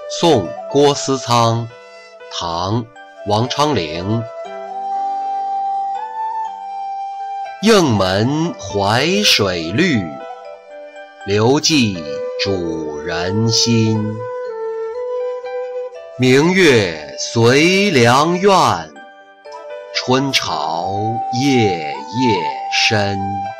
宋郭思仓，唐王昌龄。应门淮水绿，留寄主人心。明月随凉院，春潮夜夜深。